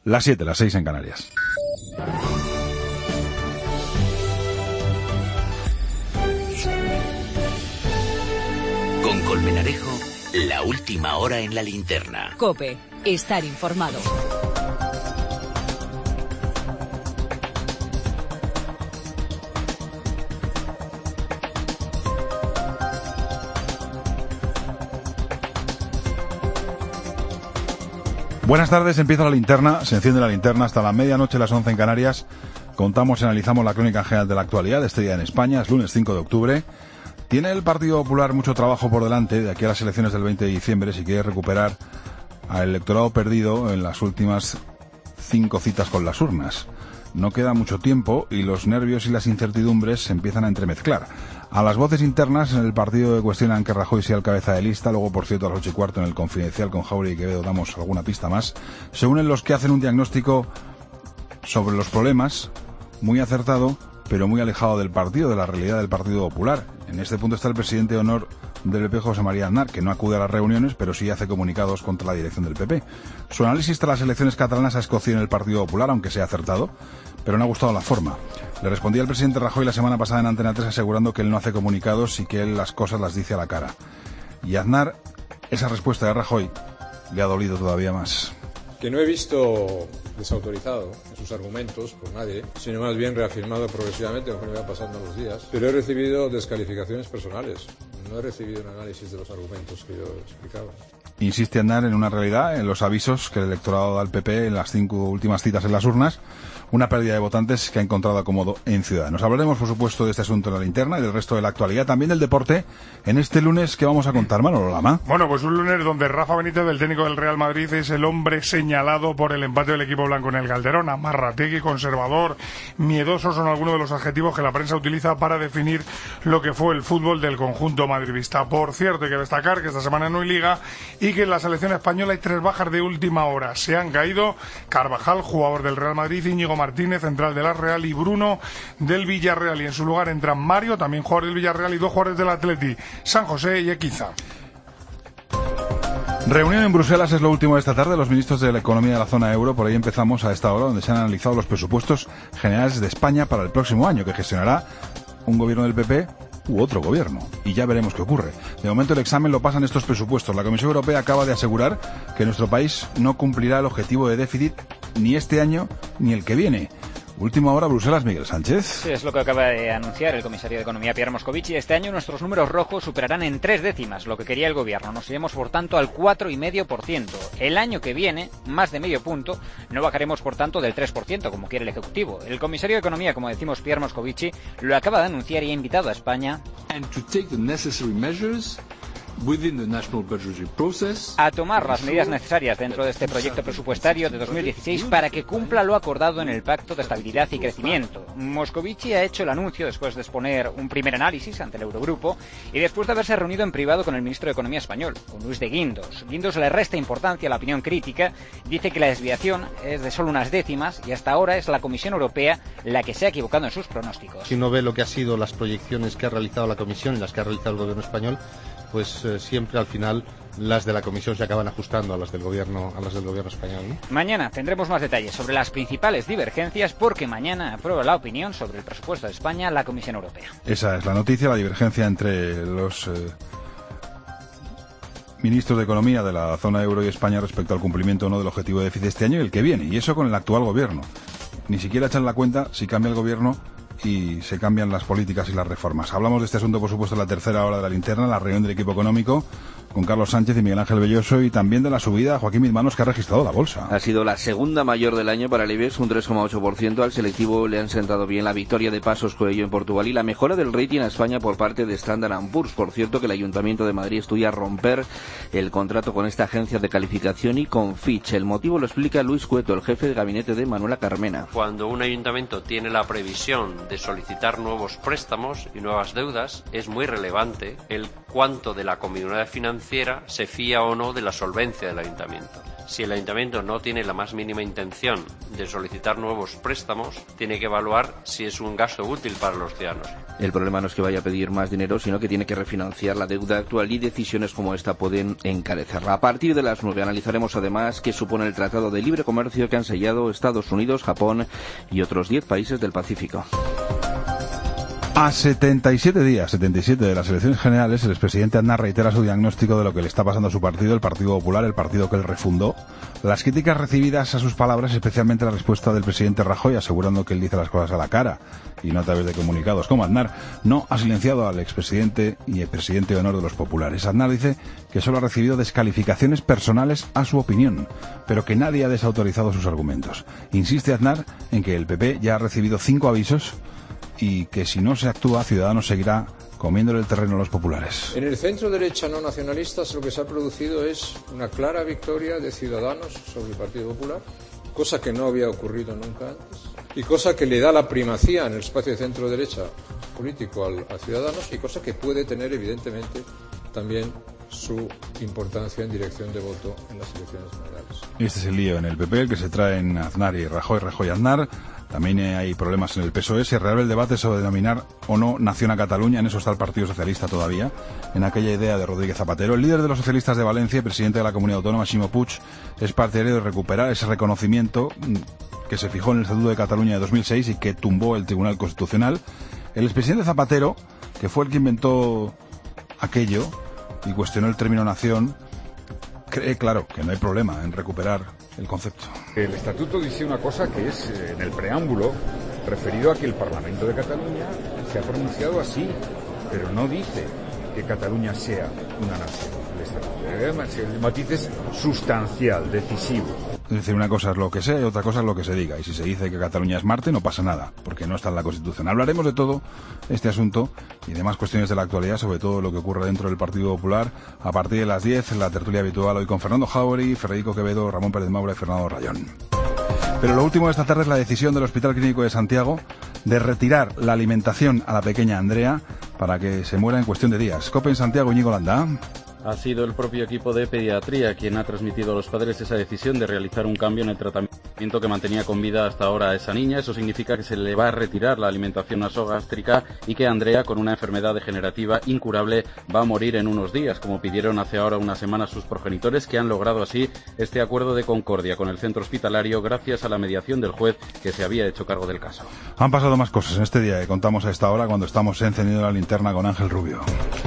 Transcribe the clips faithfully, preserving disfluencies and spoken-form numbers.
Las siete, las seis en Canarias. Con Colmenarejo, la última hora en la linterna. COPE, estar informado. Buenas tardes, empieza la linterna, se enciende la linterna hasta la medianoche, las once en Canarias. Contamos y analizamos la crónica general de la actualidad de este día en España, es lunes cinco de octubre. Tiene el Partido Popular mucho trabajo por delante de aquí a las elecciones del veinte de diciembre si quiere recuperar al electorado perdido en las últimas cinco citas con las urnas. No queda mucho tiempo y los nervios y las incertidumbres se empiezan a entremezclar. A las voces internas en el partido cuestionan que Rajoy sea el cabeza de lista. Luego, por cierto, a las ocho y cuarto en el Confidencial con Jauregui y Quevedo damos alguna pista más. Se unen los que hacen un diagnóstico sobre los problemas muy acertado, pero muy alejado del partido, de la realidad del Partido Popular. En este punto está el presidente de honor del P P, José María Aznar, que no acude a las reuniones, pero sí hace comunicados contra la dirección del P P. Su análisis tras las elecciones catalanas ha escocido en el Partido Popular, aunque sea acertado, pero no ha gustado la forma. Le respondía el presidente Rajoy la semana pasada en Antena tres asegurando que él no hace comunicados y que él las cosas las dice a la cara. Y a Aznar, esa respuesta de Rajoy le ha dolido todavía más. Que no he visto desautorizado en sus argumentos por nadie, sino más bien reafirmado progresivamente conforme me va pasando los días. Pero he recibido descalificaciones personales. No he recibido un análisis de los argumentos que yo explicaba. Insiste Aznar en una realidad, en los avisos que el electorado da al P P en las cinco últimas citas en las urnas, una pérdida de votantes que ha encontrado acomodo en Ciudadanos. Hablaremos, por supuesto, de este asunto en la linterna y del resto de la actualidad, también del deporte, en este lunes que vamos a contar, Manolo Lama. Bueno, pues un lunes donde Rafa Benítez, del técnico del Real Madrid, es el hombre señalado por el empate del equipo blanco en el Calderón. Amarrategui, conservador, miedoso son algunos de los adjetivos que la prensa utiliza para definir lo que fue el fútbol del conjunto madridista. Por cierto, hay que destacar que esta semana no hay liga y que en la selección española hay tres bajas de última hora. Se han caído Carvajal, jugador del Real Madrid, Íñigo Martínez, central de la Real, y Bruno del Villarreal. Y en su lugar entran Mario, también jugador del Villarreal, y dos jugadores del Atleti, San José y Equiza. Reunión en Bruselas es lo último de esta tarde, los ministros de la economía de la zona euro. Por ahí empezamos a esta hora, donde se han analizado los presupuestos generales de España para el próximo año, que gestionará un gobierno del P P u otro gobierno, y ya veremos qué ocurre. De momento el examen lo pasan estos presupuestos. La Comisión Europea acaba de asegurar que nuestro país no cumplirá el objetivo de déficit ni este año ni el que viene. Última hora, Bruselas, Miguel Sánchez. Sí, es lo que acaba de anunciar el comisario de Economía, Pierre Moscovici. Este año nuestros números rojos superarán en tres décimas lo que quería el gobierno. Nos iremos, por tanto, al cuatro coma cinco por ciento. El año que viene, más de medio punto, no bajaremos, por tanto, del tres por ciento, como quiere el Ejecutivo. El comisario de Economía, como decimos, Pierre Moscovici, lo acaba de anunciar y ha invitado a España a tomar las medidas necesarias dentro de este proyecto presupuestario de dos mil dieciséis para que cumpla lo acordado en el Pacto de Estabilidad y Crecimiento. Moscovici ha hecho el anuncio después de exponer un primer análisis ante el Eurogrupo y después de haberse reunido en privado con el ministro de Economía español, con Luis de Guindos. Guindos le resta importancia a la opinión crítica, dice que la desviación es de solo unas décimas y hasta ahora es la Comisión Europea la que se ha equivocado en sus pronósticos. Si uno ve lo que ha sido las proyecciones que ha realizado la Comisión y las que ha realizado el gobierno español, pues eh, siempre al final las de la Comisión se acaban ajustando a las del gobierno, a las del gobierno español, ¿no? Mañana tendremos más detalles sobre las principales divergencias, porque mañana aprueba la opinión sobre el presupuesto de España la Comisión Europea. Esa es la noticia, la divergencia entre los eh, ministros de Economía de la zona euro y España respecto al cumplimiento o no del objetivo de déficit este año y el que viene, y eso con el actual gobierno. Ni siquiera echan la cuenta si cambia el gobierno y se cambian las políticas y las reformas. Hablamos de este asunto, por supuesto, en la tercera hora de la linterna, la reunión del equipo económico, con Carlos Sánchez y Miguel Ángel Belloso, y también de la subida a Joaquín Mismanos, que ha registrado la bolsa. Ha sido la segunda mayor del año para el IBEX, un tres coma ocho por ciento. Al selectivo le han sentado bien la victoria de Pasos Coello en Portugal y la mejora del rating a España por parte de Standard and Poor's. Por cierto, que el Ayuntamiento de Madrid estudia romper el contrato con esta agencia de calificación y con Fitch. El motivo lo explica Luis Cueto, el jefe de gabinete de Manuela Carmena. Cuando un ayuntamiento tiene la previsión de solicitar nuevos préstamos y nuevas deudas, es muy relevante el cuánto de la comunidad financiera se fía o no de la solvencia del ayuntamiento. Si el ayuntamiento no tiene la más mínima intención de solicitar nuevos préstamos, tiene que evaluar si es un gasto útil para los ciudadanos. El problema no es que vaya a pedir más dinero, sino que tiene que refinanciar la deuda actual y decisiones como esta pueden encarecerla. A partir de las nueve analizaremos además qué supone el Tratado de Libre Comercio que han sellado Estados Unidos, Japón y otros diez países del Pacífico. A setenta y siete días, setenta y siete de las elecciones generales, el expresidente Aznar reitera su diagnóstico de lo que le está pasando a su partido, el Partido Popular, el partido que él refundó. Las críticas recibidas a sus palabras, especialmente la respuesta del presidente Rajoy, asegurando que él dice las cosas a la cara y no a través de comunicados como Aznar, no ha silenciado al expresidente y el presidente de honor de los populares. Aznar dice que solo ha recibido descalificaciones personales a su opinión, pero que nadie ha desautorizado sus argumentos. Insiste Aznar en que el P P ya ha recibido cinco avisos y que si no se actúa, Ciudadanos seguirá comiéndole el terreno a los populares. En el centro derecha no nacionalistas lo que se ha producido es una clara victoria de Ciudadanos sobre el Partido Popular, cosa que no había ocurrido nunca antes, y cosa que le da la primacía en el espacio de centro derecha político al, a Ciudadanos, y cosa que puede tener evidentemente también su importancia en dirección de voto en las elecciones generales. Este es el lío en el P P, el que se traen Aznar y Rajoy, Rajoy y Aznar. También hay problemas en el P S O E. Se reabre el debate sobre denominar o no nación a Cataluña. En eso está el Partido Socialista todavía, en aquella idea de Rodríguez Zapatero. El líder de los socialistas de Valencia, presidente de la Comunidad Autónoma, Ximo Puig, es partidario de recuperar ese reconocimiento que se fijó en el Estatuto de Cataluña de dos mil seis y que tumbó el Tribunal Constitucional. El expresidente Zapatero, que fue el que inventó aquello y cuestionó el término nación, cree, claro, que no hay problema en recuperar el concepto. El estatuto dice una cosa que es, eh, en el preámbulo, referido a que el Parlamento de Cataluña se ha pronunciado así, pero no dice que Cataluña sea una nación. El estatuto, además, el matiz es sustancial, decisivo. Es decir, una cosa es lo que sea y otra cosa es lo que se diga. Y si se dice que Cataluña es Marte, no pasa nada, porque no está en la Constitución. Hablaremos de todo este asunto y demás cuestiones de la actualidad, sobre todo lo que ocurre dentro del Partido Popular, a partir de las diez, en la tertulia habitual, hoy con Fernando Jauregui, Federico Quevedo, Ramón Pérez Maura y Fernando Rayón. Pero lo último de esta tarde es la decisión del Hospital Clínico de Santiago de retirar la alimentación a la pequeña Andrea para que se muera en cuestión de días. COPE en Santiago, Íñigo Landa. Ha sido el propio equipo de pediatría quien ha transmitido a los padres esa decisión de realizar un cambio en el tratamiento que mantenía con vida hasta ahora a esa niña. Eso significa que se le va a retirar la alimentación nasogástrica y que Andrea, con una enfermedad degenerativa incurable, va a morir en unos días, como pidieron hace ahora una semana sus progenitores, que han logrado así este acuerdo de concordia con el centro hospitalario gracias a la mediación del juez que se había hecho cargo del caso. Han pasado más cosas en este día que contamos a esta hora cuando estamos encendiendo la linterna con Ángel Rubio.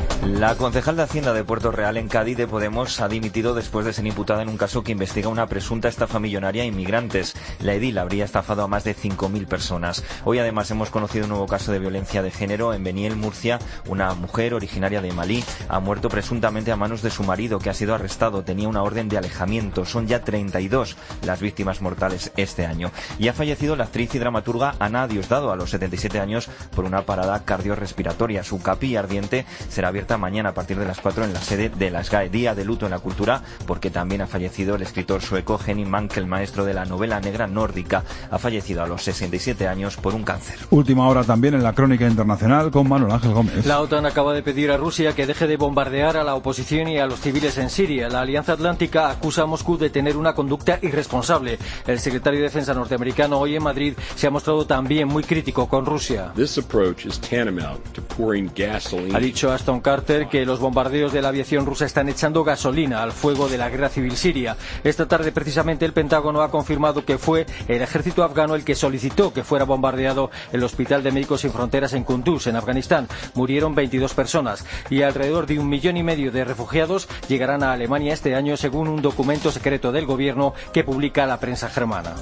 La concejal de Hacienda de Puerto Real en Cádiz de Podemos ha dimitido después de ser imputada en un caso que investiga una presunta estafa millonaria a inmigrantes. La edil habría estafado a más de cinco mil personas. Hoy además hemos conocido un nuevo caso de violencia de género en Beniel, Murcia. Una mujer originaria de Malí ha muerto presuntamente a manos de su marido, que ha sido arrestado. Tenía una orden de alejamiento. Son ya treinta y dos las víctimas mortales este año. Y ha fallecido la actriz y dramaturga Ana Diosdado a los setenta y siete años por una parada cardiorrespiratoria. Su capilla ardiente será abierta mañana a partir de las cuatro en la sede de la S G A E, Día de Luto en la Cultura, porque también ha fallecido el escritor sueco Henning Mankell, el maestro de la novela negra nórdica. Ha fallecido a los sesenta y siete años por un cáncer. Última hora también en la crónica internacional con Manuel Ángel Gómez. La OTAN acaba de pedir a Rusia que deje de bombardear a la oposición y a los civiles en Siria. La Alianza Atlántica acusa a Moscú de tener una conducta irresponsable. El secretario de Defensa norteamericano hoy en Madrid se ha mostrado también muy crítico con Rusia. Ha dicho Ashton Carter que los bombardeos de la aviación rusa están echando gasolina al fuego de la guerra civil siria. Esta tarde precisamente el Pentágono ha confirmado que fue el ejército afgano el que solicitó que fuera bombardeado el Hospital de Médicos Sin Fronteras en Kunduz, en Afganistán. Murieron veintidós personas y alrededor de un millón y medio de refugiados llegarán a Alemania este año, según un documento secreto del gobierno que publica la prensa germana.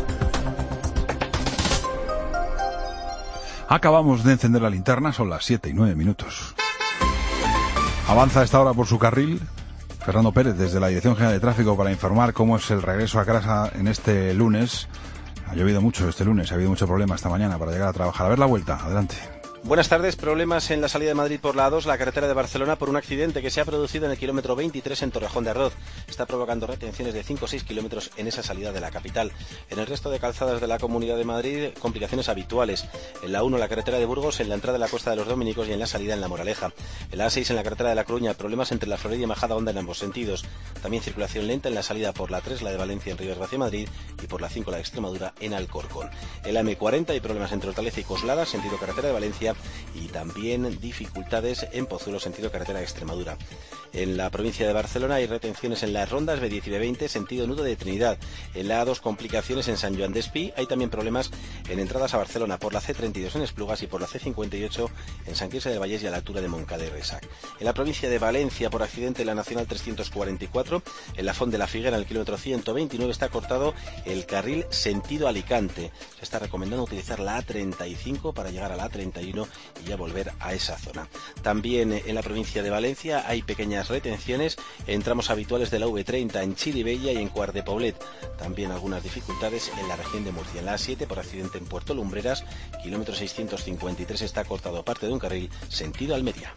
Acabamos de encender la linterna, son las siete y nueve minutos. Avanza a esta hora por su carril Fernando Pérez desde la Dirección General de Tráfico para informar cómo es el regreso a casa en este lunes. Ha llovido mucho este lunes, ha habido mucho problema esta mañana para llegar a trabajar. A ver la vuelta, adelante. Buenas tardes. Problemas en la salida de Madrid por la A dos, la carretera de Barcelona, por un accidente que se ha producido en el kilómetro veintitrés en Torrejón de Ardoz. Está provocando retenciones de cinco o seis kilómetros en esa salida de la capital. En el resto de calzadas de la Comunidad de Madrid, complicaciones habituales. En la uno, la carretera de Burgos, en la entrada de la Costa de los Dominicos y en la salida en La Moraleja. En la A seis, en la carretera de La Coruña, problemas entre la Florida y Majada Honda en ambos sentidos. También circulación lenta en la salida por la tres, la de Valencia en Rivas hacia Madrid, y por la cinco, la de Extremadura en Alcorcón. En la eme cuarenta hay problemas entre Hortaleza y Coslada, sentido carretera de Valencia, Valencia y también dificultades en Pozuelo, sentido carretera de Extremadura. En la provincia de Barcelona hay retenciones en las rondas B diez y B veinte, sentido nudo de Trinidad. En la A dos, complicaciones en San Joan d'Espí. Hay también problemas en entradas a Barcelona por la C treinta y dos en Esplugas y por la C cincuenta y ocho en San Quirze del Vallés y a la altura de Moncada y Resac. En la provincia de Valencia, por accidente en la Nacional trescientos cuarenta y cuatro, en la Font de la Figuera, en el kilómetro ciento veintinueve, está cortado el carril sentido Alicante. Se está recomendando utilizar la A treinta y cinco para llegar a la A treinta y uno y ya volver a esa zona. También en la provincia de Valencia hay pequeñas retenciones en tramos habituales de la V treinta en Chirivella y en Quart de Poblet. También algunas dificultades en la región de Murcia. En la A siete, por accidente en Puerto Lumbreras, kilómetro seiscientos cincuenta y tres, está cortado parte de un carril sentido Almería.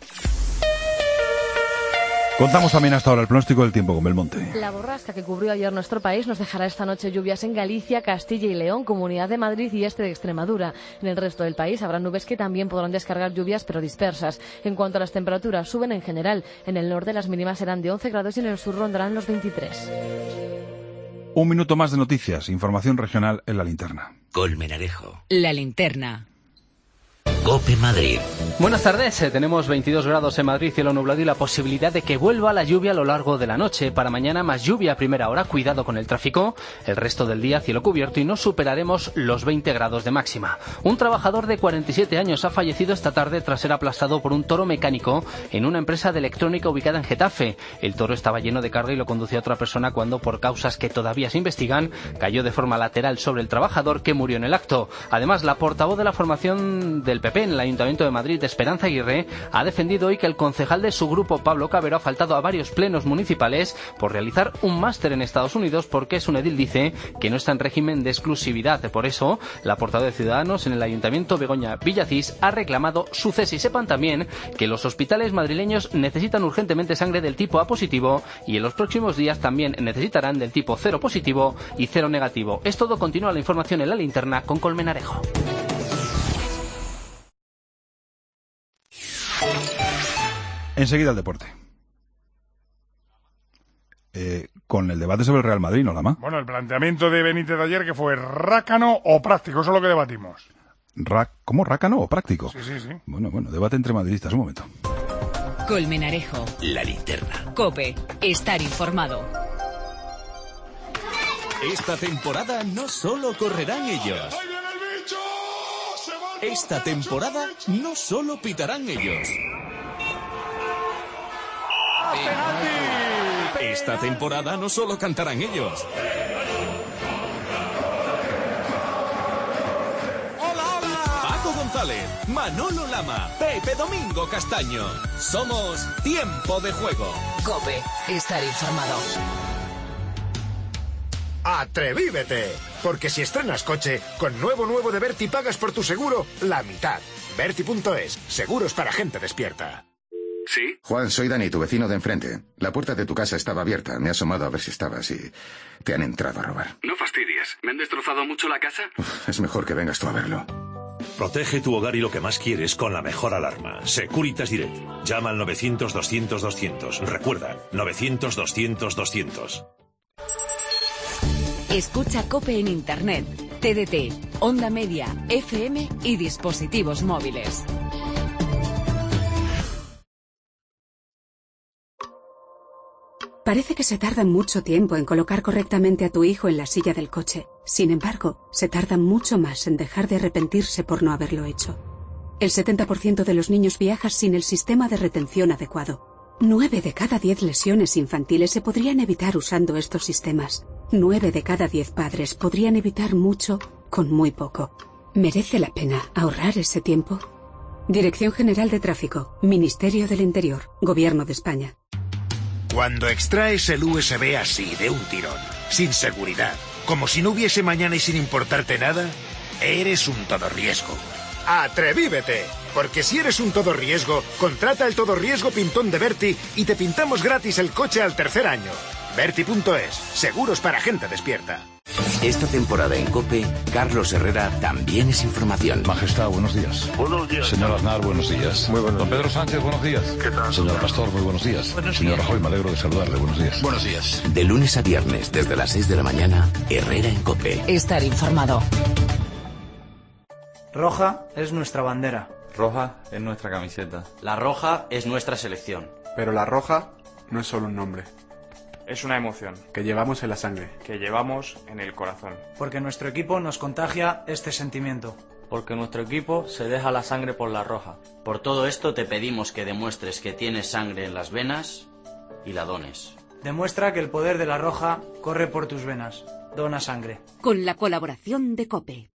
Contamos también hasta ahora el pronóstico del tiempo con Belmonte. La borrasca que cubrió ayer nuestro país nos dejará esta noche lluvias en Galicia, Castilla y León, Comunidad de Madrid y este de Extremadura. En el resto del país habrá nubes que también podrán descargar lluvias, pero dispersas. En cuanto a las temperaturas, suben en general. En el norte las mínimas serán de once grados y en el sur rondarán los veintitrés. Un minuto más de noticias, información regional en La Linterna. Colmenarejo. La Linterna. COPE Madrid. Buenas tardes, tenemos veintidós grados en Madrid, cielo nublado y la posibilidad de que vuelva la lluvia a lo largo de la noche. Para mañana más lluvia a primera hora, cuidado con el tráfico. El resto del día cielo cubierto y no superaremos los veinte grados de máxima. Un trabajador de cuarenta y siete años ha fallecido esta tarde tras ser aplastado por un toro mecánico en una empresa de electrónica ubicada en Getafe. El toro estaba lleno de carga y lo conducía otra persona cuando, por causas que todavía se investigan, cayó de forma lateral sobre el trabajador que murió en el acto. Además, la portavoz de la formación del P P en el Ayuntamiento de Madrid, Esperanza Aguirre, ha defendido hoy que el concejal de su grupo, Pablo Cabero, ha faltado a varios plenos municipales por realizar un máster en Estados Unidos porque su edil dice que no está en régimen de exclusividad. Por eso, la portavoz de Ciudadanos en el Ayuntamiento, Begoña Villacís, ha reclamado su cese. Y sepan también que los hospitales madrileños necesitan urgentemente sangre del tipo A positivo y en los próximos días también necesitarán del tipo cero positivo y cero negativo. Es todo, continúa la información en La Linterna con Colmenarejo. Enseguida el deporte. Eh, con el debate sobre el Real Madrid, ¿no, Lama? Bueno, el planteamiento de Benítez de ayer, que fue rácano o práctico, eso es lo que debatimos. Ra- ¿Cómo? ¿Rácano o práctico? Sí, sí, sí. Bueno, bueno, debate entre madridistas, un momento. Colmenarejo. La Linterna. COPE. Estar informado. Esta temporada no solo correrán ellos. Esta temporada no solo pitarán ellos. Esta temporada no solo cantarán ellos. ¡Hola, hola! Paco González, Manolo Lama, Pepe Domingo Castaño. Somos Tiempo de Juego. COPE. Estar informado. ¡Atrevívete! Porque si estrenas coche, con nuevo nuevo de Berti pagas por tu seguro la mitad. Berti punto es. Seguros para gente despierta. ¿Sí? Juan, soy Dani, tu vecino de enfrente. La puerta de tu casa estaba abierta. Me he asomado a ver si estabas y te han entrado a robar. No fastidies. ¿Me han destrozado mucho la casa? Uf, es mejor que vengas tú a verlo. Protege tu hogar y lo que más quieres con la mejor alarma. Securitas Direct. Llama al novecientos doscientos doscientos. Recuerda, novecientos doscientos doscientos. Escucha COPE en Internet, T D T, Onda Media, F M y dispositivos móviles. Parece que se tarda mucho tiempo en colocar correctamente a tu hijo en la silla del coche. Sin embargo, se tarda mucho más en dejar de arrepentirse por no haberlo hecho. El setenta por ciento de los niños viaja sin el sistema de retención adecuado. Nueve de cada diez lesiones infantiles se podrían evitar usando estos sistemas. Nueve de cada diez padres podrían evitar mucho con muy poco. ¿Merece la pena ahorrar ese tiempo? Dirección General de Tráfico, Ministerio del Interior, Gobierno de España. Cuando extraes el U S B así, de un tirón, sin seguridad, como si no hubiese mañana y sin importarte nada, eres un todo riesgo. ¡Atrevívete! Porque si eres un todo riesgo, contrata el todo riesgo pintón de Berti y te pintamos gratis el coche al tercer año. Berti punto es. Seguros para gente despierta. Esta temporada en COPE, Carlos Herrera también es información. Majestad, buenos días. Buenos días. Señor Aznar, buenos días. Muy buenos Don días. Pedro Sánchez, buenos días. ¿Qué tal? Señor Pastor, muy buenos días. Buenos Señor días. Rajoy, me alegro de saludarle. Buenos días. Buenos días. De lunes a viernes, desde las seis de la mañana, Herrera en COPE. Estar informado. Roja es nuestra bandera. Roja es nuestra camiseta. La roja es nuestra selección. Pero la roja no es solo un nombre. Es una emoción. Que llevamos en la sangre. Que llevamos en el corazón. Porque nuestro equipo nos contagia este sentimiento. Porque nuestro equipo se deja la sangre por la roja. Por todo esto te pedimos que demuestres que tienes sangre en las venas y la dones. Demuestra que el poder de la roja corre por tus venas. Dona sangre. Con la colaboración de COPE.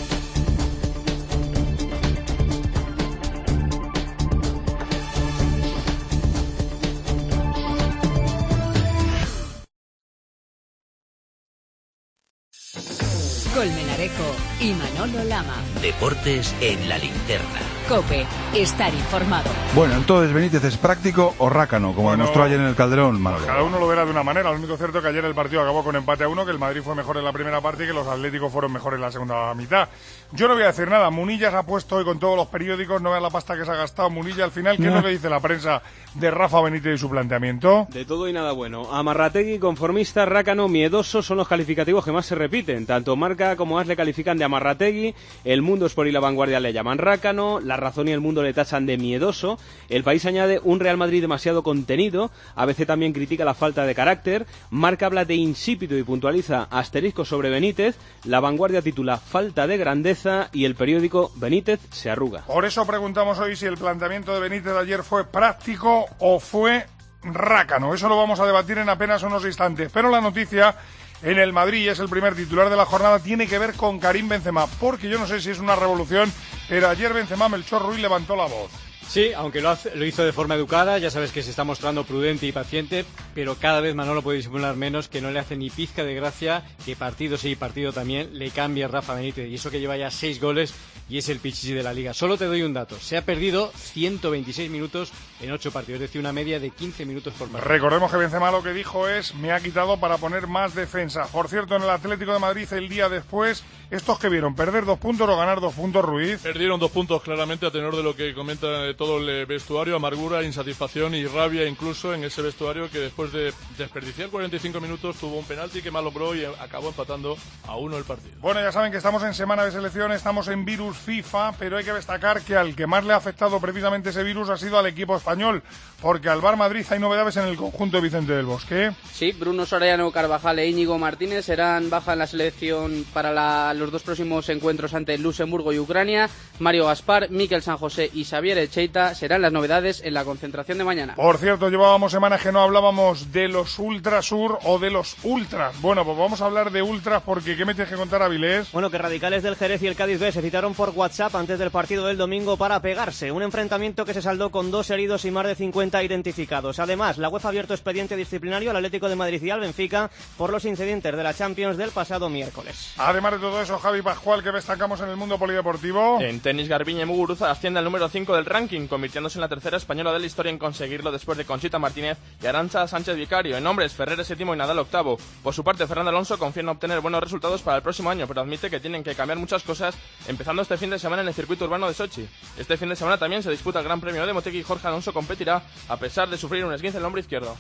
Colmenarejo y Manolo Lama. Deportes en la linterna. COPE, estar informado. Bueno, entonces, ¿Benítez es práctico o rácano, como Bueno, demostró ayer en el Calderón, Manolo? Cada uno lo verá de una manera. Lo único cierto es que ayer el partido acabó con empate a uno, que el Madrid fue mejor en la primera parte y que los Atléticos fueron mejores en la segunda mitad. Yo no voy a decir nada. Munilla se ha puesto hoy con todos los periódicos, no vean la pasta que se ha gastado Munilla al final. ¿Qué no. es lo que dice la prensa de Rafa Benítez y su planteamiento? De todo y nada bueno. Amarrategui, conformista, rácano, miedoso son los calificativos que más se repiten. Tanto Marca como As le califican de Amarrategui, El Mundo, Sport y La Vanguardia le llaman rácano, La Razón y El Mundo le tachan de miedoso. El País añade un Real Madrid demasiado contenido. A B C también critica la falta de carácter. Marca habla de insípido y puntualiza asterisco sobre Benítez. La Vanguardia titula falta de grandeza y el periódico Benítez se arruga. Por eso preguntamos hoy si el planteamiento de Benítez de ayer fue práctico o fue rácano. Eso lo vamos a debatir en apenas unos instantes. Pero la noticia en el Madrid, es el primer titular de la jornada, tiene que ver con Karim Benzema, porque yo no sé si es una revolución, pero ayer Benzema, Melchor Ruiz levantó la voz. Sí, aunque lo, hace, lo hizo de forma educada, ya sabes que se está mostrando prudente y paciente, pero cada vez Manolo puede disimular menos, que no le hace ni pizca de gracia, que partido sí y partido también le cambia Rafa Benítez, y eso que lleva ya seis goles y es el pichichi de la Liga. Solo te doy un dato, se ha perdido ciento veintiséis minutos en ocho partidos, es decir, una media de quince minutos por partido. Recordemos que Benzema lo que dijo es, me ha quitado para poner más defensa. Por cierto, en el Atlético de Madrid el día después, ¿estos que vieron? ¿Perder dos puntos o ganar dos puntos, Ruiz? Perdieron dos puntos claramente, a tenor de lo que comenta todo el vestuario, amargura, insatisfacción y rabia incluso en ese vestuario que después de desperdiciar cuarenta y cinco minutos tuvo un penalti que mal logró y acabó empatando a uno el partido. Bueno, ya saben que estamos en semana de selección, estamos en virus FIFA, pero hay que destacar que al que más le ha afectado precisamente ese virus ha sido al equipo español, porque al Bar Madrid hay novedades en el conjunto de Vicente del Bosque. Sí, Bruno Soriano, Carvajal e Íñigo Martínez serán baja en la selección para la, los dos próximos encuentros ante Luxemburgo y Ucrania. Mario Gaspar, Mikel San José y Xavier Echeita serán las novedades en la concentración de mañana. Por cierto, llevábamos semanas que no hablábamos de los Ultrasur o de los Ultras. Bueno, pues vamos a hablar de Ultras porque ¿qué me tienes que contar, Avilés? Bueno, que radicales del Jerez y el Cádiz B se citaron por WhatsApp antes del partido del domingo para pegarse. Un enfrentamiento que se saldó con dos heridos y más de cincuenta identificados. Además, la UEFA ha abierto expediente disciplinario al Atlético de Madrid y al Benfica por los incidentes de la Champions del pasado miércoles. Además de todo eso, Javi Pascual, que destacamos en el mundo polideportivo. En tenis, Garbiñe Muguruza asciende al número cinco del ranking, convirtiéndose en la tercera española de la historia en conseguirlo después de Conchita Martínez y Arantxa Sánchez Vicario. En hombres, Ferrer séptimo y Nadal octavo. Por su parte, Fernando Alonso confía en obtener buenos resultados para el próximo año, pero admite que tienen que cambiar muchas cosas, empezando este fin de semana en el circuito urbano de Sochi. Este fin de semana también se disputa el Gran Premio de Motegi y Jorge Alonso competirá a pesar de sufrir un esguince en el hombro izquierdo.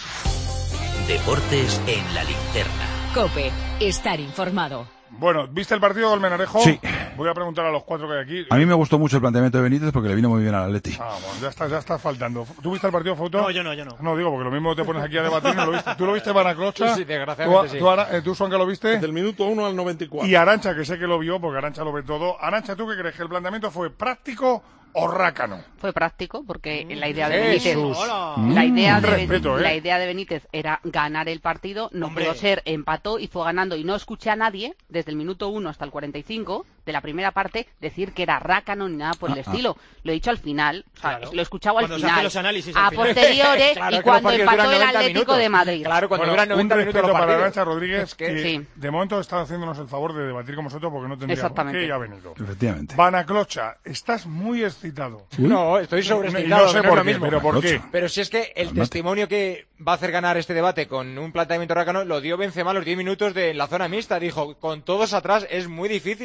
Deportes en la linterna. COPE, estar informado. Bueno, ¿viste el partido del Menarejo? Sí. Voy a preguntar a los cuatro que hay aquí. A mí me gustó mucho el planteamiento de Benítez porque le vino muy bien al Atleti. Ah, bueno, ya estás, ya estás faltando. ¿Tú viste el partido, Fauto? No, yo no, yo no. No, digo, porque lo mismo te pones aquí a debatir y no lo viste. ¿Tú lo viste, Banaclocha? Sí, desgraciadamente ¿Tú, sí. ¿Tú, Ara, ¿Tú, Suanca, lo viste? Del minuto uno al noventa y cuatro. Y Arantxa, que sé que lo vio, porque Arantxa lo ve todo. Arantxa, ¿tú qué crees? ¿Que el planteamiento fue práctico o rácano? Fue práctico, porque la idea de Jesús. Benítez... Mm, la, idea de respeto, Benítez ¿eh? la idea de Benítez era ganar el partido, no Hombre. pudo ser, empató y fue ganando. Y no escuché a nadie, desde el minuto uno hasta el cuarenta y cinco de la primera parte, decir que era rácano ni nada por el Ah, estilo. Lo he dicho al final, o sea, Claro. lo he escuchado al Cuando se final, hacen los análisis al a final. posteriores Claro, y es que cuando los partidos empató duran el noventa Atlético minutos. de Madrid. Claro, cuando Bueno, duran noventa un minutos respeto los para partidos. Arantxa Rodríguez, Es que- que Sí. de momento está haciéndonos el favor de debatir con vosotros porque no tendría por Exactamente. qué y ha venido. Efectivamente. Banaclocha, estás muy excitado. No, estoy Y sobreexcitado. no sé no es por lo qué, mismo. pero ¿por qué? Pero si es que el testimonio que va a hacer ganar este debate con un planteamiento rácano lo dio Benzema a los diez minutos de en la zona mixta. Dijo, con todos atrás es muy difícil marcar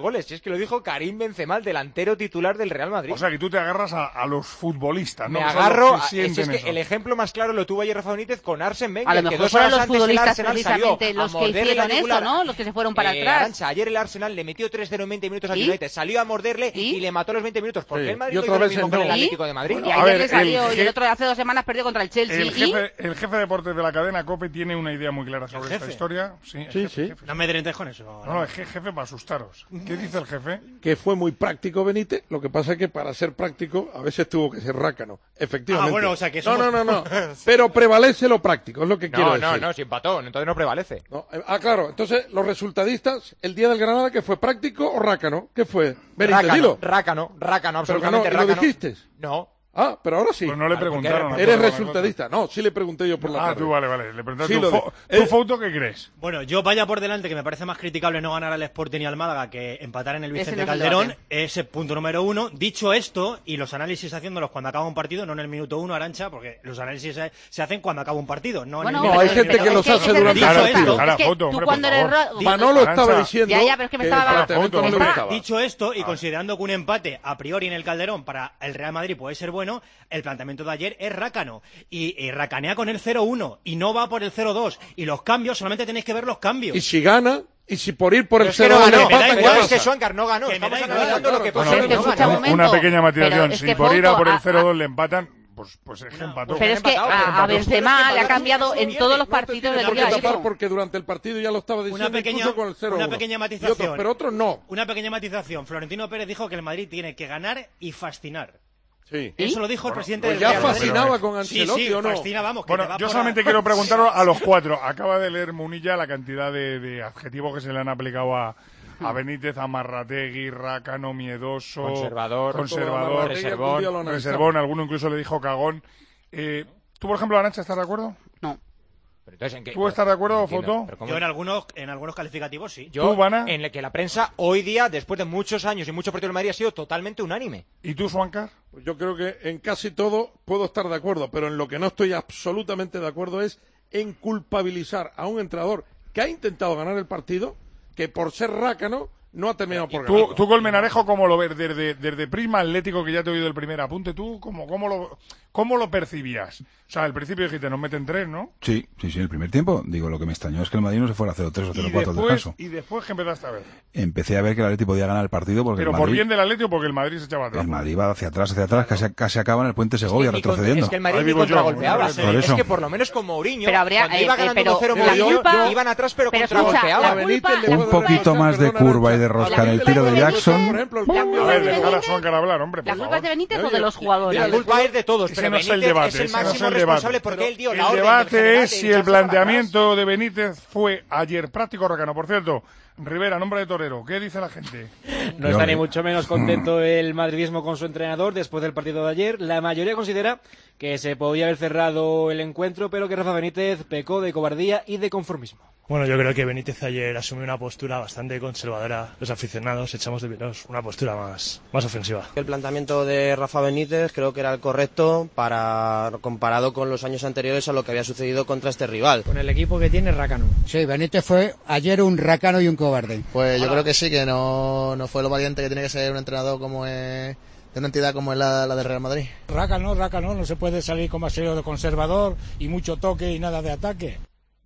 goles. Si es que lo dijo Karim Benzema, el delantero titular del Real Madrid. O sea, que tú te agarras a, a los futbolistas, ¿no? Me O sea, agarro... los que A, sienten es que eso. el ejemplo más claro lo tuvo ayer Rafa Benítez con Arsene Wenger, A lo que mejor dos fueron horas los antes el futbolistas Arsenal salió precisamente a los que morderle la hicieron eso, yugular. ¿no? Los que se fueron para Eh, atrás. Arantxa, ayer el Arsenal le metió tres cero en veinte minutos al ¿Y? United, salió a morderle y, y le mató a los veinte minutos. ¿Por qué Sí. el Madrid Y no otra hizo lo vez mismo con no. el Atlético de Madrid? Y A ayer ver, le salió, el y el je- otro hace dos semanas perdió contra el Chelsea. El ¿Y? jefe, el jefe de deportes de la cadena COPE tiene una idea muy clara sobre esta jefe? historia. Sí, el Sí, jefe, sí. jefe. No me drentes con eso. No, no, el je- jefe para asustaros. ¿Qué dice el jefe? Que fue muy práctico Benítez, lo que pasa es que para ser práctico a veces tuvo que ser rácano, efectivamente. Ah, bueno, o sea que No, somos- no, no, no, pero prevalece lo práctico, es lo que quiero No, decir. no, no, si empató, entonces no prevalece. No, eh, ah, claro, entonces los resultadistas, el día del Granada, ¿qué fue? ¿Práctico o rácano? ¿Qué fue? Benítez, Rácano, dilo. rácano, rácano, Pero que no, absolutamente ¿y lo rácano. dijiste? No. Ah, pero ahora sí. Pues no le Claro, porque preguntaron. Eres a todos, resultadista. No, sí le pregunté yo por la Ah, tarde. tú, vale, vale. Le preguntaste Sí, tu, lo fo- de- tu eh, foto, ¿qué crees? Bueno, yo vaya por delante, que me parece más criticable no ganar al Sporting y al Málaga que empatar en el Ese Vicente no es el Calderón. debate. Ese punto número uno. Dicho esto, y los análisis haciéndolos cuando acaba un partido, no en el minuto uno, Arantxa, porque los análisis se, se hacen cuando acaba un partido, no Bueno, en el pero minuto hay es gente que- que es los que hace ese es el durante el punto. partido. Cara, Es que foto, tú hombre, cuando por eres favor. ra- Manolo estaba Arantxa. diciendo Ya, ya, pero es que me estaba- el planteamiento no le Foto, gustaba. Dicho esto, y Ah. considerando que un empate a priori en el Calderón para el Real Madrid puede ser bueno, el planteamiento de ayer es rácano. Y, y racanea con el cero uno y no va por el cero dos. Y los cambios, solamente tenéis que ver los cambios. Y si gana, y si por ir por Pero el es que cero no uno ganó. empata, Me da ¿qué igual, es pasa? que Schwankar no ganó. Que me Estamos da igual, analizando claro, lo que claro. pasó. Pero es que No escucha ganó. un momento. Una pequeña Pero matización. es Si que por ir a Foto, por el a- cero dos le empatan, pues, pues es que Una- empató. pues Pero es que empatado, a, a empató. Benzema le ha Empató. cambiado en todos los partidos del Porque día. tapar eso. porque durante el partido ya lo estaba diciendo Una pequeña, incluso con el cero uno. una pequeña Y matización. otros, pero otros no. Una pequeña matización. Florentino Pérez dijo que el Madrid tiene que ganar y fascinar. Sí. Eso lo dijo el presidente Pues del ya Real Madrid. fascinaba con Sí, Ancelotti, sí, ¿o no? fascina, vamos. que Bueno, te va yo por solamente a- quiero preguntaros a los cuatro. Acaba de leer Munilla la cantidad de, de adjetivos que se le han aplicado a, a Benítez, a Marrategui, rácano, miedoso, Conservador, conservador, reservón, reservón. reservón, alguno incluso le dijo cagón. Eh, ¿Tú, por ejemplo, Arantxa, estás de acuerdo? No. Pero entonces, ¿en qué? ¿Tú estás de acuerdo, No entiendo, Foto? pero ¿cómo? Yo en algunos, en algunos calificativos sí. Yo, ¿Tú, Vana? en el que la prensa hoy día, después de muchos años y muchos partidos del Madrid, ha sido totalmente unánime. ¿Y tú, Schwankar? Pues yo creo que en casi todo puedo estar de acuerdo, pero en lo que no estoy absolutamente de acuerdo es en culpabilizar a un entrenador que ha intentado ganar el partido, que por ser rácano no ha terminado por Tú, ganarlo. tú Colmenarejo, ¿cómo lo ves? Desde, desde Prisma Atlético, que ya te he oído el primer apunte, ¿tú cómo, cómo, lo, cómo lo percibías? O sea, al principio dijiste, nos meten tres, ¿no? Sí, sí, sí, el primer tiempo. Digo, lo que me extrañó es que el Madrid no se fuera a cero tres o cero Y cuatro al después, descanso. y después, ¿qué empezaste a ver? Empecé a ver que el Atleti podía ganar el partido porque ¿Pero el por Madrid, bien del Atlético o porque el Madrid se echaba atrás? el Madrid va hacia atrás, hacia atrás, casi, casi acaba en el puente Segovia, ni contra- retrocediendo. es que el Madrid Ahí ni vivo yo, contragolpeaba. por eso. Es que por lo menos con Mourinho, Pero habría- cuando iba eh, ganando pero uno cero la Mourinho, culpa- iban atrás pero pero escucha, contragolpeaban. la culpa- Un poquito más de curva y de rosca en el tiro de Jackson. Por ejemplo, el La cambio A culpa ver, es de dejar a Benítez. Schwankar hablar, hombre, por ¿La culpa favor. es de Benítez o Oye, de los jugadores? La culpa es de todos, Ese pero no es el Benítez debate, es el ese no es máximo el debate. responsable porque él dio El la orden del debate general es de si el echarse para atrás. planteamiento de Benítez fue ayer práctico o rácano. Por cierto, Rivera, nombre de torero, ¿qué dice la gente? No Yo está ni le- mucho menos contento el madridismo con su entrenador después del partido de ayer. La mayoría considera que se podía haber cerrado el encuentro, pero que Rafa Benítez pecó de cobardía y de conformismo. Bueno, yo creo que Benítez ayer asumió una postura bastante conservadora. Los aficionados echamos de menos una postura más, más ofensiva. El planteamiento de Rafa Benítez creo que era el correcto para comparado con los años anteriores a lo que había sucedido contra este rival. Con el equipo que tiene, rácano. Sí, Benítez fue ayer un rácano y un cobarde. Pues yo creo que sí, que no, no fue lo valiente que tiene que ser un entrenador como es, de una entidad como es la, la del Real Madrid. Rácano, rácano, no se puede salir como ha sido de conservador y mucho toque y nada de ataque.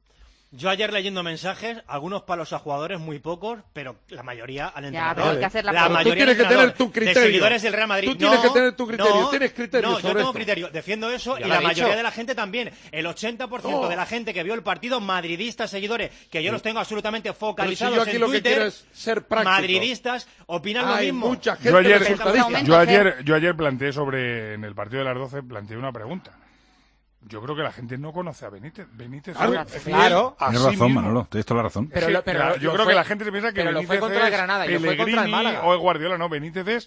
Yo ayer leyendo mensajes, algunos palos a jugadores, muy pocos, pero la mayoría al Ya, entrenador. pero hay que hacer la la pregunta. mayoría Tú tienes al que tener entrenador, tu criterio. de seguidores del Real Madrid. Tú tienes No, que tener tu criterio, no, tienes criterio No, yo sobre tengo esto. criterio, defiendo eso Ya y lo la ha mayoría dicho. de la gente también. El ochenta por ciento No. de la gente que vio el partido, madridistas, seguidores, que yo los tengo absolutamente Pero si focalizados yo aquí en lo que Twitter, quiero es ser práctico. madridistas, opinan lo Hay mismo. mucha gente Yo ayer, resultadista. momento, yo Ger. ayer, yo ayer planteé sobre, en el partido de las doce, planteé una pregunta. Yo creo que la gente no conoce a Benítez. Benítez Claro, fue fiel claro. a Tienes sí razón, mismo. Manolo, tienes toda la razón. Pero Es lo- que pero la- lo- yo lo creo fue- que la gente piensa que pero lo Benítez fue contra el es Granada y lo fue contra el Pellegrini Málaga. o es Guardiola. No, Benítez es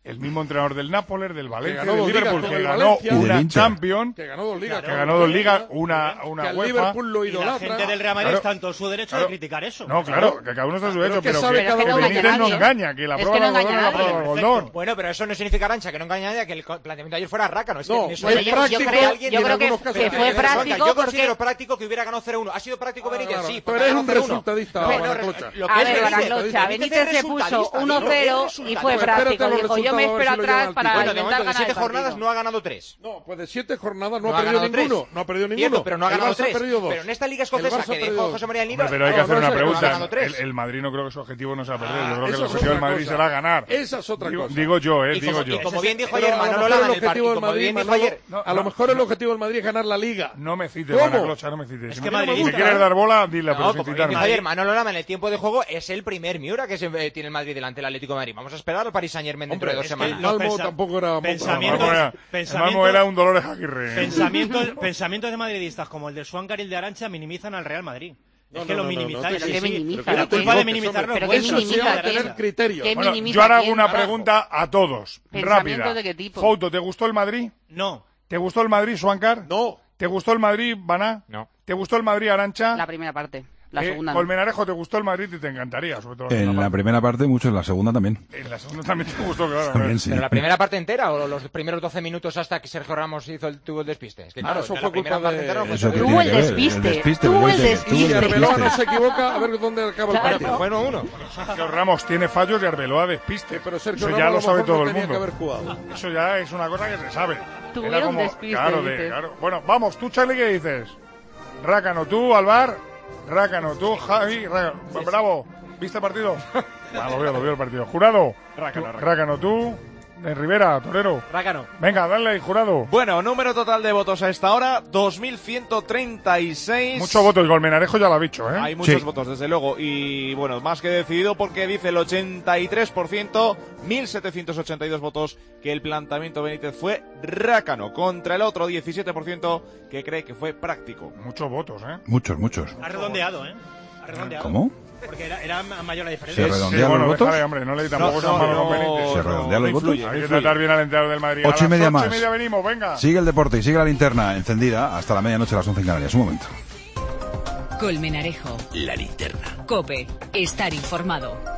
el mismo entrenador del Nápoles, del Valencia, ganó del dos Liverpool, ligas que con el ganó Valencia. una Y del Inter. Champions, Que ganó dos ligas. que ganó dos ligas, una, una que el UEFA. Liverpool lo Y la idolatra. gente del Real Madrid Claro. está en todo su derecho Claro. de criticar eso. No, claro, que cada uno está en su derecho, es que pero sabe que, cada que uno Benítez engaña no a nadie. engaña, que la Es que prueba del no algodón engaña es la a prueba del nadie. algodón. Bueno, pero eso no significa, Arancha, que no engaña a nadie, que el co- planteamiento de ayer fuera Rácano. Es No, que eso fue es- yo práctico creo- y yo en creo que- algunos casos que no. fue práctico Yo porque- considero práctico que hubiera ganado cero uno. Ha sido práctico Benítez, claro. sí. Tú porque eres ganó un cero uno. resultadista, Bueno, Baraclocha. lo que A es ver, Benítez. Baraclocha, Benítez se puso resultadista, uno no, cero es y resultadista. fue Pues espérate práctico. a los Dijo, yo me resultados, a ver espero si lo atrás llaman para al Bueno, de intentar momento, de ganar siete el partido. jornadas no ha ganado tres. No, pues de siete jornadas no, No ha ha perdido ganado tres. ninguno. No ha perdido Cierto, ninguno. pero no ha El ganado Barça ha tres. perdido dos. Pero en esta Liga El Escocesa Barça que ha dejó perdido José dos. María Nilo. Hombre, pero hay que No, hacer no una sé, pero pregunta. ha ganado tres. El, el Madrid no creo que su objetivo no sea perder. Ah, Yo creo que el eso es objetivo del otra Madrid cosa. será ganar. Esa es otra Digo, cosa. digo yo, eh, Y digo como, yo. y como bien dijo Pero ayer a lo Manolo mejor Lama el en el partido, objetivo del como Madrid, bien dijo Manolo, ayer, No, a lo no. mejor el objetivo del Madrid es ganar la Liga. No me cites, ¿Cómo? Baraclocha, no me cites. Es Si que me- Madrid- si me quieres dar bola, dila, pero No, sin como bien citarme. dijo ayer Manolo Lama en el tiempo de juego, es el primer Miura que se, eh, tiene el Madrid delante del Atlético de Madrid. Vamos a esperar al Paris Saint-Germain dentro Hombre, de dos es que semanas. Malmo Los pensa- tampoco era pensamientos- El Malmo era- el pensamientos- Malmo era un Dolores Aguirre. Pensamientos, pensamientos de madridistas como el de Suáncar y el de Arancha minimizan al Real Madrid. No, es que no, lo no, no, minimizáis. no, sí, que sí. minimiza, Pero la ¿qué? culpa de Pero minimizarlo que es vuestra, minimiza, sí, de ¿qué? Arancha. criterio. ¿Qué Bueno, minimiza yo ahora hago quién, una carajo? pregunta a todos, ¿Pensamientos rápida. de qué tipo? Fouto, ¿te gustó el Madrid? No. ¿Te gustó el Madrid, Suáncar? No. ¿Te gustó el Madrid, Baná? No. ¿Te gustó el Madrid, Arancha? La primera parte. La Eh, segunda no. Colmenarejo, ¿te gustó el Madrid y te encantaría? Sobre todo En la parte. primera parte mucho, en la segunda también. En la segunda también te gustó, claro. También sí. ¿Pero la primera parte entera o los primeros doce minutos hasta que Sergio Ramos hizo el, tuvo el despiste? Es que Ah, claro, eso que fue la primera culpa parte de- entera no fue Eso que Tuvo tiene el que ver, despiste, despiste, tuvo pero el que- tuvo despiste. Si el Arbeloa no despiste. se equivoca, a ver dónde acaba el Claro. partido. Fue uno uno. Sergio Ramos tiene fallos y Arbeloa despiste. Pero Sergio Eso Ramos ya a lo lo sabe mejor todo no el tenía mundo. que haber jugado. Eso ya es una cosa que se sabe. Tuvieron Era como- despiste, claro, de- dices. claro. Bueno, vamos, tú, Charlie, ¿qué dices? Rácano, tú, Alvar. Rácano, tú, Javi. Rácano. Bravo. ¿Viste el partido? Ah, lo veo, lo veo el partido. Jurado. Rácano, Tú, Rácano. Rácano, tú. De Rivera, Torero. Rácano. Venga, dale ahí, jurado. Bueno, número total de votos a esta hora, dos mil ciento treinta y seis. Muchos votos. Colmenarejo ya lo ha dicho, ¿eh? Hay muchos Sí. votos, desde luego. Y bueno, más que decidido porque dice el ochenta y tres por ciento, mil setecientos ochenta y dos votos, que el planteamiento Benítez fue rácano, contra el otro diecisiete por ciento que cree que fue práctico. Muchos votos, ¿eh? Muchos, muchos. Ha redondeado, ¿eh? Ha redondeado. ¿Cómo? Porque era, era mayor la ¿Se diferencia. Sí, redondean bueno, los votos? déjale, hombre, no le tampoco No, seas no, malo no, con Benítez. ¿Se redondean los no votos? influye, Hay que influye. tratar bien al entrenador del Madrid. Ocho A y media las más. Ocho y media venimos, venga. Sigue el deporte y sigue la linterna encendida hasta la medianoche a las once en Canarias. Un momento. Colmenarejo. La linterna. Cope. Estar informado.